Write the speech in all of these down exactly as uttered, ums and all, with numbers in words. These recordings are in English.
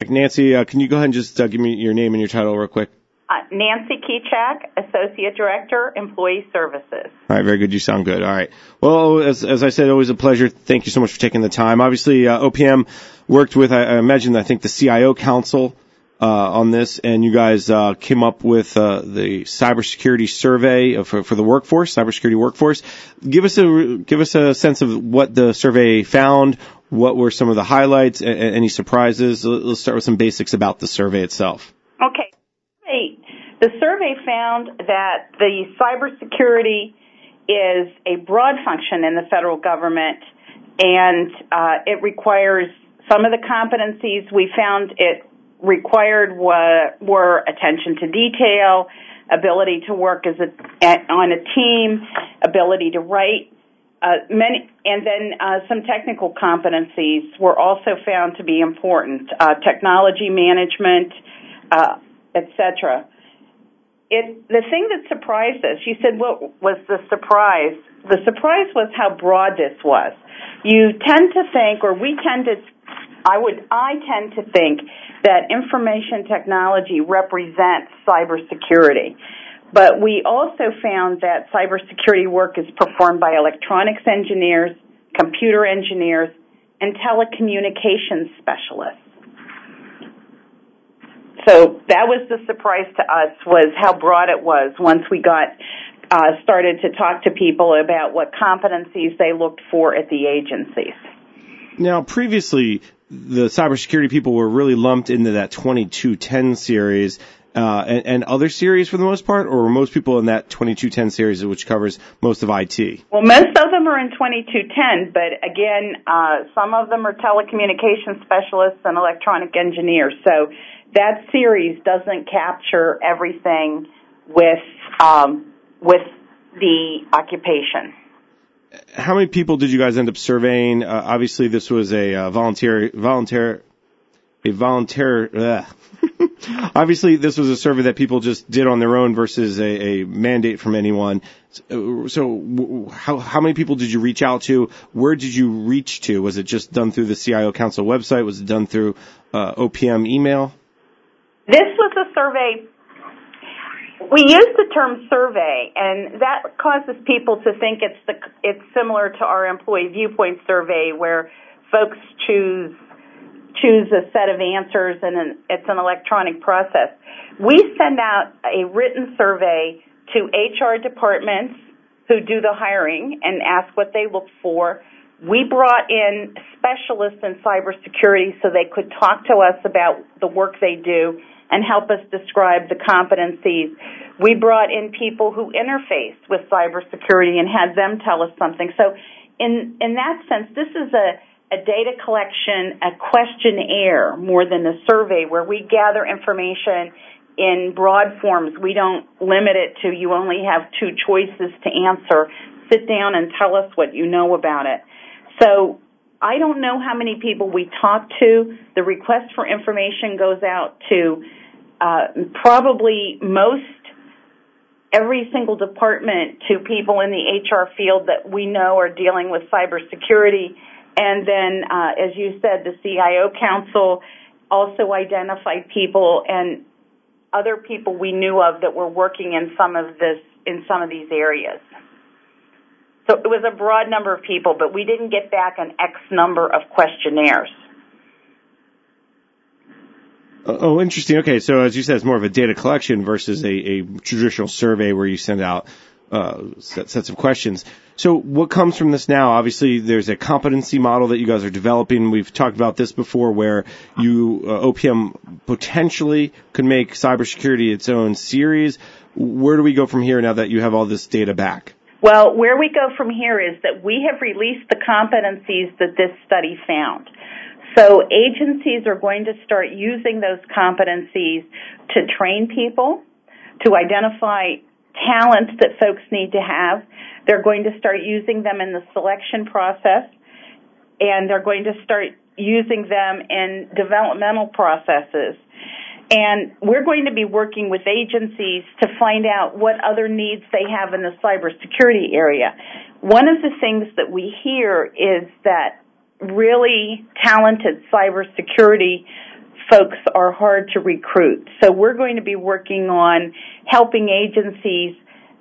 Nancy, uh, can you go ahead and just uh, give me your name and your title real quick? Uh, Nancy Kechak, Associate Director, Employee Services. All right, very good. You sound good. All right. Well, as, as I said, always a pleasure. Thank you so much for taking the time. Obviously, uh, O P M worked with, I, I imagine, I think the C I O Council uh, on this, and you guys uh, came up with uh, the cybersecurity survey for, for the workforce, cybersecurity workforce. Give us a give us a sense of what the survey found. What were some of the highlights? Any surprises? Let's start with some basics about the survey itself. Okay. The survey found that the cybersecurity is a broad function in the federal government, and uh, it requires some of the competencies we found it required were, were attention to detail, ability to work as a, on a team, ability to write, uh, many, and then uh, some technical competencies were also found to be important, uh, technology management, uh, et cetera. It, the thing that surprised us, you said what was the surprise? The surprise was how broad this was. You tend to think, or we tend to, I would, I tend to think that information technology represents cybersecurity. But we also found that cybersecurity work is performed by electronics engineers, computer engineers, and telecommunications specialists. So that was the surprise to us, was how broad it was once we got uh, started to talk to people about what competencies they looked for at the agencies. Now, previously, the cybersecurity people were really lumped into that twenty-two ten series uh, and, and other series for the most part, or were most people in that twenty-two ten series, which covers most of I T? Well, most of them are in twenty-two ten, but again, uh, some of them are telecommunications specialists and electronic engineers. So that series doesn't capture everything with um, with the occupation. How many people did you guys end up surveying? Uh, obviously, this was a uh, volunteer, volunteer, a volunteer. Obviously, this was a survey that people just did on their own versus a, a mandate from anyone. So, so how how many people did you reach out to? Where did you reach to? Was it just done through the C I O Council website? Was it done through uh, O P M email? This was a survey. We use the term survey, and that causes people to think it's the it's similar to our employee viewpoint survey, where folks choose choose a set of answers, and an, it's an electronic process. We send out a written survey to H R departments who do the hiring and ask what they look for. We brought in specialists in cybersecurity so they could talk to us about the work they do and help us describe the competencies. We brought in people who interface with cybersecurity and had them tell us something. So in in that sense, this is a, a data collection, a questionnaire more than a survey where we gather information in broad forms. We don't limit it to you only have two choices to answer. Sit down and tell us what you know about it. So I don't know how many people we talk to. The request for information goes out to uh, probably most every single department, to people in the H R field that we know are dealing with cybersecurity. And then, uh, as you said, the C I O Council also identified people and other people we knew of that were working in some of this in some of these areas. So it was a broad number of people, but we didn't get back an X number of questionnaires. Oh, interesting. Okay, so as you said, it's more of a data collection versus a, a traditional survey where you send out uh, set, sets of questions. So what comes from this now? Obviously, there's a competency model that you guys are developing. We've talked about this before, where you uh, O P M potentially could make cybersecurity its own series. Where do we go from here now that you have all this data back? Well, where we go from here is that we have released the competencies that this study found. So agencies are going to start using those competencies to train people, to identify talents that folks need to have. They're going to start using them in the selection process, and they're going to start using them in developmental processes. And we're going to be working with agencies to find out what other needs they have in the cybersecurity area. One of the things that we hear is that really talented cybersecurity folks are hard to recruit. So we're going to be working on helping agencies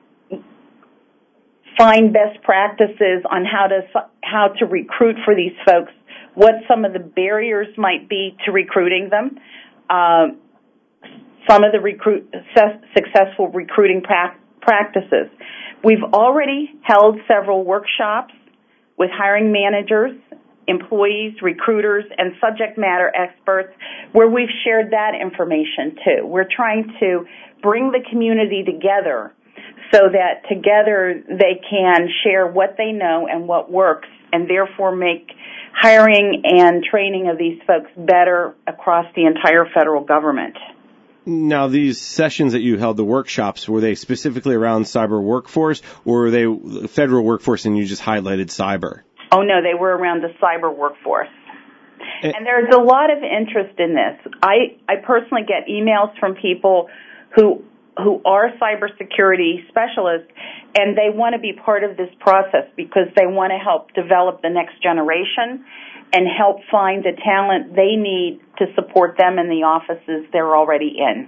find best practices on how to how to recruit for these folks, what some of the barriers might be to recruiting them, uh, some of the recruit, successful recruiting pra- practices. We've already held several workshops with hiring managers, employees, recruiters, and subject matter experts where we've shared that information too. We're trying to bring the community together so that together they can share what they know and what works, and therefore make hiring and training of these folks better across the entire federal government. Now, these sessions that you held, the workshops, were they specifically around cyber workforce, or were they federal workforce and you just highlighted cyber? Oh, no, they were around the cyber workforce. And there's a lot of interest in this. I, I personally get emails from people who who are cybersecurity specialists, and they want to be part of this process because they want to help develop the next generation and help find the talent they need to support them in the offices they're already in.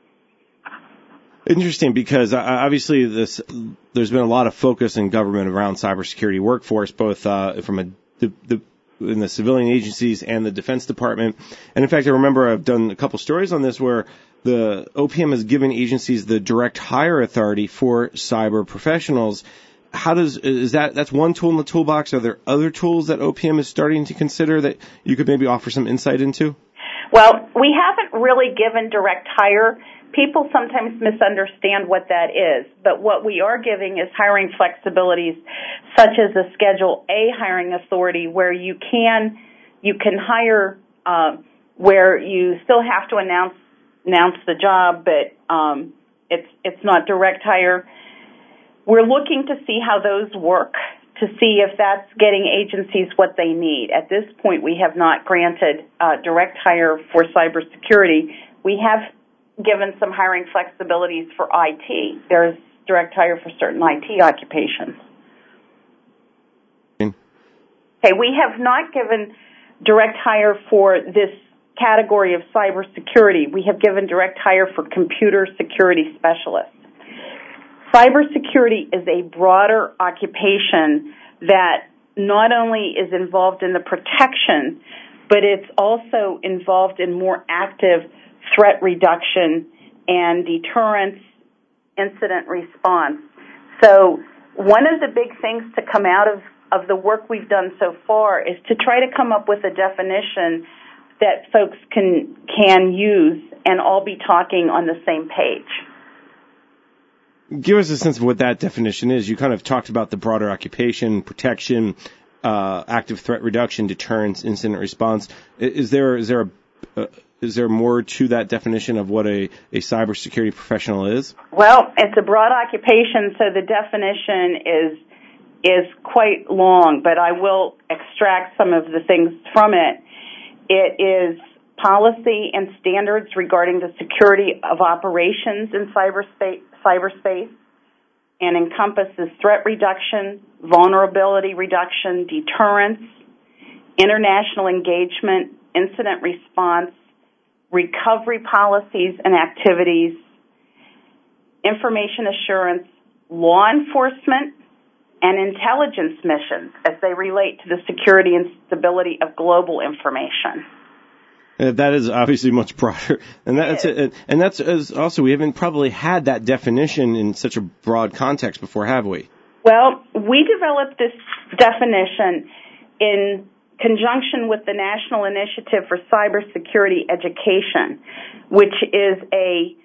Interesting, because obviously this, there's been a lot of focus in government around cybersecurity workforce, both uh, from a, the, the, in the civilian agencies and the Defense Department. And in fact, I remember I've done a couple stories on this where the O P M has given agencies the direct hire authority for cyber professionals. How does, is that, that's one tool in the toolbox? Are there other tools that O P M is starting to consider that you could maybe offer some insight into? Well, we haven't really given direct hire. People sometimes misunderstand what that is, but what we are giving is hiring flexibilities such as a Schedule A hiring authority where you can, you can hire, uh, where you still have to announce announce the job, but um, it's it's not direct hire. We're looking to see how those work, to see if that's getting agencies what they need. At this point, we have not granted uh, direct hire for cybersecurity. We have given some hiring flexibilities for I T. There's direct hire for certain I T occupations. Okay, we have not given direct hire for this category of cybersecurity. We have given direct hire for computer security specialists. Cybersecurity is a broader occupation that not only is involved in the protection, but it's also involved in more active threat reduction and deterrence, incident response. So one of the big things to come out of, of the work we've done so far is to try to come up with a definition that folks can can use and all be talking on the same page. Give us a sense of what that definition is. You kind of talked about the broader occupation, protection, uh, active threat reduction, deterrence, incident response. Is there is there a uh, is there more to that definition of what a, a cybersecurity professional is? Well, it's a broad occupation, so the definition is is quite long, but I will extract some of the things from it. It is policy and standards regarding the security of operations in cyberspace, cyberspace and encompasses threat reduction, vulnerability reduction, deterrence, international engagement, incident response, recovery policies and activities, information assurance, law enforcement, and intelligence missions as they relate to the security and stability of global information. Uh, that is obviously much broader, and that's it, and that's as also we haven't probably had that definition in such a broad context before, have we? Well, we developed this definition in conjunction with the National Initiative for Cybersecurity Education, which is a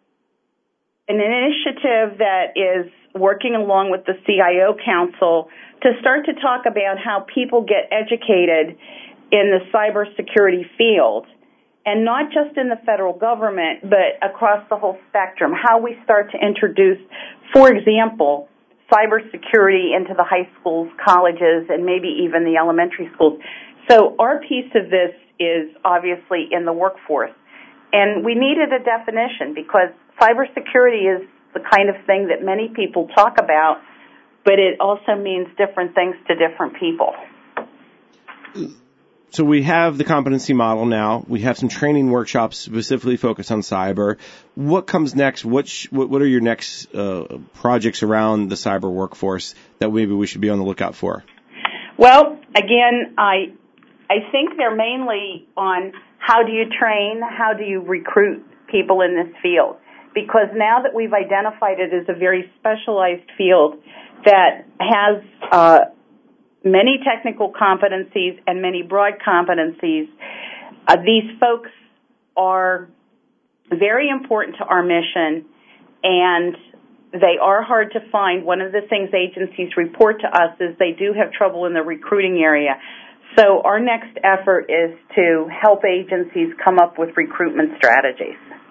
an initiative that is working along with the C I O Council to start to talk about how people get educated in the cybersecurity field, and not just in the federal government, but across the whole spectrum, how we start to introduce, for example, cybersecurity into the high schools, colleges, and maybe even the elementary schools. So our piece of this is obviously in the workforce. And we needed a definition because cybersecurity is the kind of thing that many people talk about, but it also means different things to different people. So we have the competency model now. We have some training workshops specifically focused on cyber. What comes next? What sh- what, what are your next uh, projects around the cyber workforce that maybe we should be on the lookout for? Well, again, I I think they're mainly on how do you train, how do you recruit people in this field? Because now that we've identified it as a very specialized field that has uh, many technical competencies and many broad competencies, uh, these folks are very important to our mission, and they are hard to find. One of the things agencies report to us is they do have trouble in the recruiting area. So our next effort is to help agencies come up with recruitment strategies.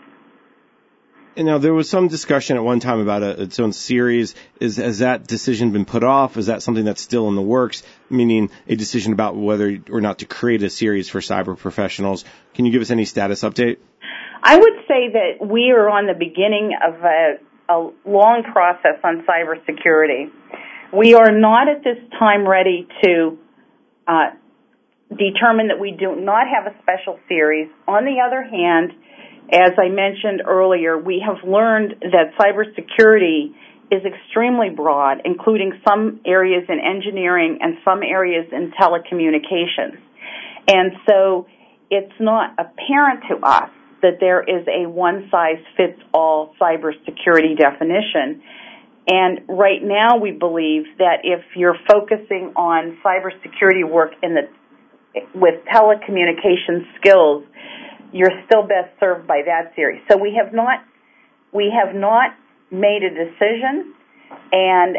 And now, there was some discussion at one time about a, its own series. Is, has that decision been put off? Is that something that's still in the works, meaning a decision about whether or not to create a series for cyber professionals? Can you give us any status update? I would say that we are on the beginning of a, a long process on cybersecurity. We are not at this time ready to uh, determine that we do not have a special series. On the other hand, as I mentioned earlier, we have learned that cybersecurity is extremely broad, including some areas in engineering and some areas in telecommunications. And so it's not apparent to us that there is a one-size-fits-all cybersecurity definition. And right now we believe that if you're focusing on cybersecurity work in the with telecommunications skills, you're still best served by that series. So we have not we have not made a decision, and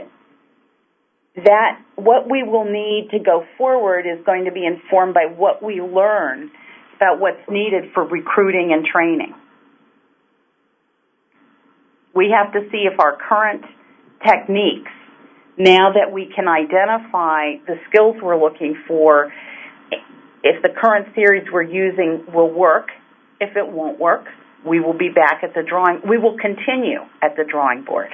that what we will need to go forward is going to be informed by what we learn about what's needed for recruiting and training. We have to see if our current techniques, now that we can identify the skills we're looking for, if the current series we're using will work. If it won't work, we will be back at the drawing. We will continue at the drawing board.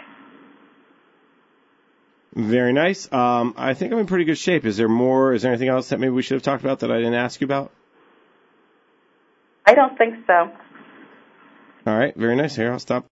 Very nice. Um, I think I'm in pretty good shape. Is there more? Is there anything else that maybe we should have talked about that I didn't ask you about? I don't think so. All right. Very nice. Here, I'll stop.